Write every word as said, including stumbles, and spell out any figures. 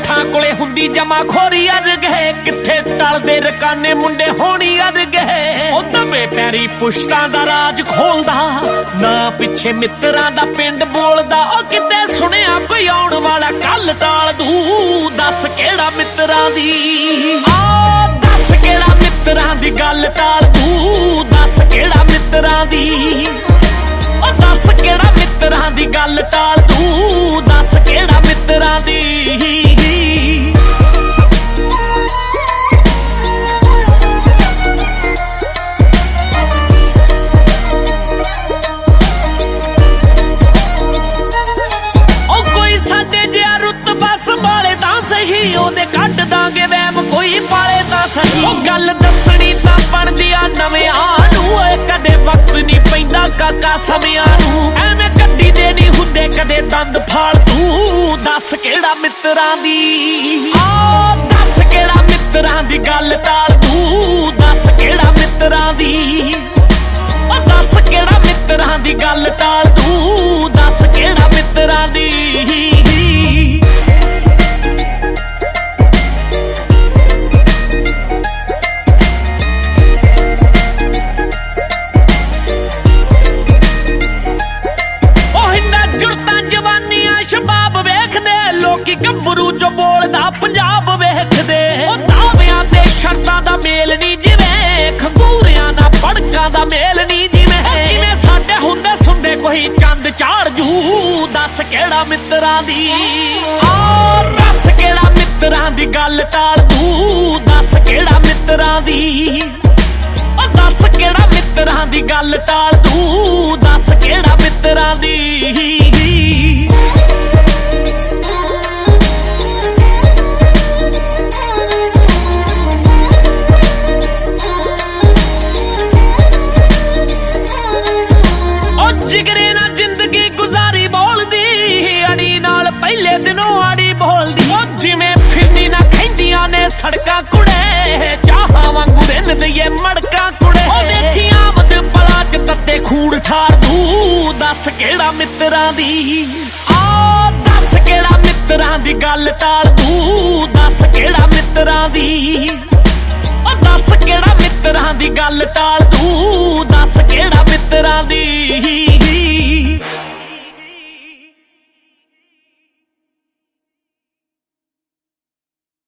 ਸੇਠਾਂ ਕੋਲੇ ਹੁੰਦੀ ਜਮਾ ਖੋਰੀ ਅਰ ਗਏ, ਕਿੱਥੇ ਟਲਦੇ ਰਕਾਨੇ ਮੁੰਡੇ ਹੋਣੀ ਅਰ ਗਏ। ਉਹ ਦਬੇ ਪੈਰੀ ਪੁਸ਼ਤਾਂ ਦਾ ਰਾਜ ਖੋਲਦਾ, ਨਾ ਪਿੱਛੇ ਮਿੱਤਰਾਂ ਦਾ ਪਿੰਡ ਬੋਲਦਾ। ਉਹ ਕਿਤੇ ਸੁਣਿਆ ਕੋਈ ਆਉਣ ਵਾਲਾ ਕੱਲ ਟਾਲ ਦੂ, ਦੱਸ ਕਿਹੜਾ ਮਿੱਤਰਾਂ ਦੀ ਆ, ਦੱਸ ਕਿਹੜਾ ਮਿੱਤਰਾਂ ਦੀ ਗੱਲ ਟਾਲ ਦੂ, ਦੱਸ ਕਿਹੜਾ ਮਿੱਤਰਾਂ ਦੀ, ਉਹ ਦੱਸ ਕਿਹੜਾ ਮਿੱਤਰਾਂ ਦੀ ਗੱਲ ਟਾਲ ਦੂ, ਦੱਸ ਕਿਹੜਾ ਮਿੱਤਰਾਂ ਦੀ। ਉਹ ਕੋਈ ਸਾਡੇ ਜਿਹਾ ਰੁਤਬਾ ਸੰਭਾਲੇ ਤਾਂ ਸਹੀ, ਉਹਦੇ ਕੱਢ ਦਾਂਗੇ ਵਹਿਮ ਕੋਈ ਪਾਲੇ ਤਾਂ ਸਹੀ। ਉਹ ਗੱਲ ਦੱਸਣੀ ਤਾਂ ਬਣਦੀ ਆ ਨਵਿਆਂ ਨੂੰ, ਓਏ ਕਦੇ ਵਕਤ ਨਹੀਂ ਪੈਂਦਾ ਕਾਕਾ ਸਮਿਆਂ ਨੂੰ। ਐਵੇਂ ਕੱਢੀ ਦੇ ਨਹੀਂ ਹੁੰਦੇ ਕਦੇ ਦੰਦ ਫਾਲਤੂ, ਦੱਸ ਕਿਹੜਾ ਮਿੱਤਰਾਂ ਦੀ ਆ, ਦੱਸ ਕਿਹੜਾ ਮਿੱਤਰਾਂ ਦੀ ਗੱਲ ਟਾਲ ਦੂ, ਦੱਸ ਕਿਹੜਾ ਮਿੱਤਰਾਂ ਦੀ, ਉਹ ਦੱਸ ਕਿਹੜਾ ਮਿੱਤਰਾਂ ਦੀ ਗੱਲ ਟਾਲ ਦੂ, ਦੱਸ ਕਿਹੜਾ ਮਿੱਤਰਾਂ ਦੀ। ਲੋਕੀ ਗੱਭਰੂ ਜੋ ਬੋਲਦਾ ਪੰਜਾਬ ਵੇਖਦੇ, ਉਹ ਦਾਅਵਿਆਂ ਤੇ ਸ਼ਰਤਾਂ ਦਾ ਮੇਲ ਨਹੀਂ ਜਿਵੇਂ, ਖੰਗੂਰਿਆਂ ਨਾਲ ਪੜਕਾਂ ਦਾ ਮੇਲ ਨਹੀਂ ਜਿਵੇਂ। ਕਿਵੇਂ ਸਾਡੇ ਹੁੰਦੇ ਸੁਣਦੇ ਕੋਈ ਚੰਦ ਚਾੜ ਜੂ, ਦੱਸ ਕਿਹੜਾ ਮਿੱਤਰਾਂ ਦੀ ਆ, ਦੱਸ ਕਿਹੜਾ ਮਿੱਤਰਾਂ ਦੀ ਗੱਲ ਟਾਲ ਦੂ, ਦੱਸ ਕਿਹੜਾ ਮਿੱਤਰਾਂ ਦੀ, ਉਹ ਦੱਸ ਕਿਹੜਾ ਮਿੱਤਰਾਂ ਦੀ ਗੱਲ ਟਾਲ ਦੂ, ਦੱਸ ਕਿਹੜਾ ਮਿੱਤਰਾਂ ਦੀ। ਜਿਗਰੇ ਨਾਲ ਜ਼ਿੰਦਗੀ ਗੁਜ਼ਾਰੀ ਬੋਲਦੀ, ਅੜੀ ਨਾਲ ਪਹਿਲੇ ਦਿਨੋਂ ਆੜੀ ਬੋਲਦੀ। ਉਹ ਜਿਵੇਂ ਫਿਰਨੀ ਨਾ ਖੈਂਦੀਆਂ ਨੇ ਸੜਕਾਂ ਕੁੜੇ, ਚਾਹਾਂ ਵਾਂਗੂ ਰਿੰਨ ਦਈਏ ਮੜਕਾਂ ਕੁੜੇ। ਉਹ ਦੇਖੀ ਆਮਦ ਪਲਾ ਚ ਤੱਤੇ ਖੂੜ ਠਾਰ ਦੂ, ਦੱਸ ਕਿਹੜਾ ਮਿੱਤਰਾਂ ਦੀ ਆ, ਦੱਸ ਕਿਹੜਾ ਮਿੱਤਰਾਂ ਦੀ ਗੱਲ ਟਾਲ ਦੂ, ਦੱਸ ਕਿਹੜਾ ਮਿੱਤਰਾਂ ਦੀ, ਉਹ ਦੱਸ ਕਿਹੜਾ ਮਿੱਤਰਾਂ ਦੀ ਗੱਲ ਟਾਲ